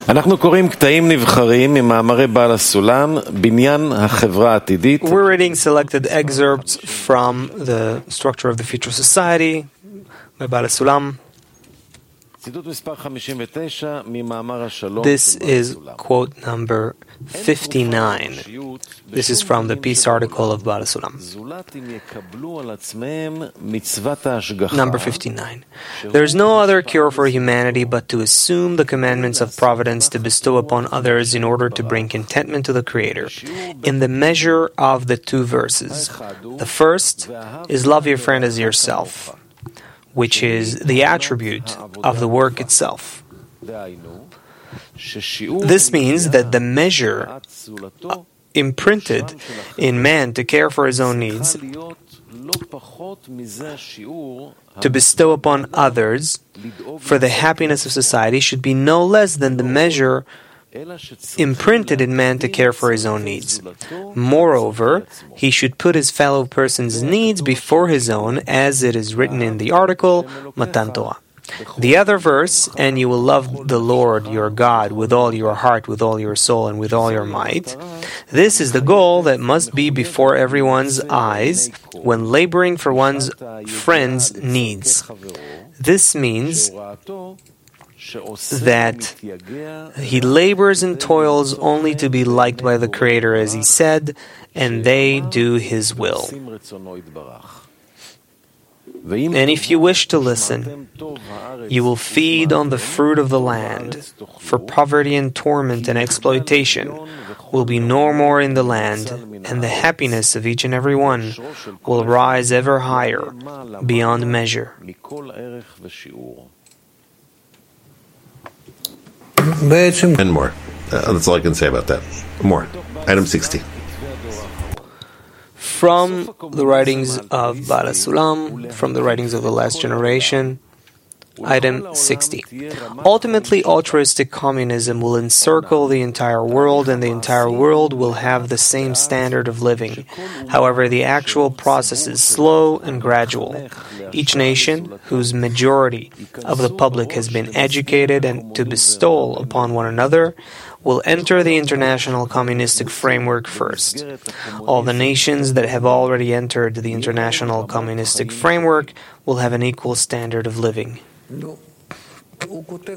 אנחנו קוראים קטעים נבחרים ממאמרי בעל הסולם, בניין החברה העתידית. We're reading selected excerpts from the Structure of the Future Society by Baal HaSulam. ציטוט מספר 59 ממאמר השלום. This is quote number 59. This is from the peace article of Baal HaSulam. Number 59. There is no other cure for humanity but to assume the commandments of providence to bestow upon others in order to bring contentment to the Creator. In the measure of the two verses. The first is love your friend as yourself, which is the attribute of the work itself. This means that the measure imprinted in man to care for his own needs, to bestow upon others for the happiness of society, should be no less than the measure imprinted in man to care for his own needs. Moreover, he should put his fellow person's needs before his own, as it is written in the article, Matan Torah. The other verse, and you will love the Lord your God with all your heart, with all your soul, and with all your might. This is the goal that must be before everyone's eyes when laboring for one's friend's needs. This means that he labors and toils only to be liked by the Creator, as he said, and they do his will. And if you wish to listen, you will feed on the fruit of the land, for poverty and torment and exploitation will be no more in the land, and the happiness of each and every one will rise ever higher, beyond measure. And more. That's all I can say about that. More. Item 60. From the writings of Baal HaSulam, from the writings of the last generation, item 60. Ultimately, altruistic communism will encircle the entire world, and the entire world will have the same standard of living. However, the actual process is slow and gradual. Each nation, whose majority of the public has been educated and to bestow upon one another, will enter the international communistic framework first. All the nations that have already entered the international communistic framework will have an equal standard of living.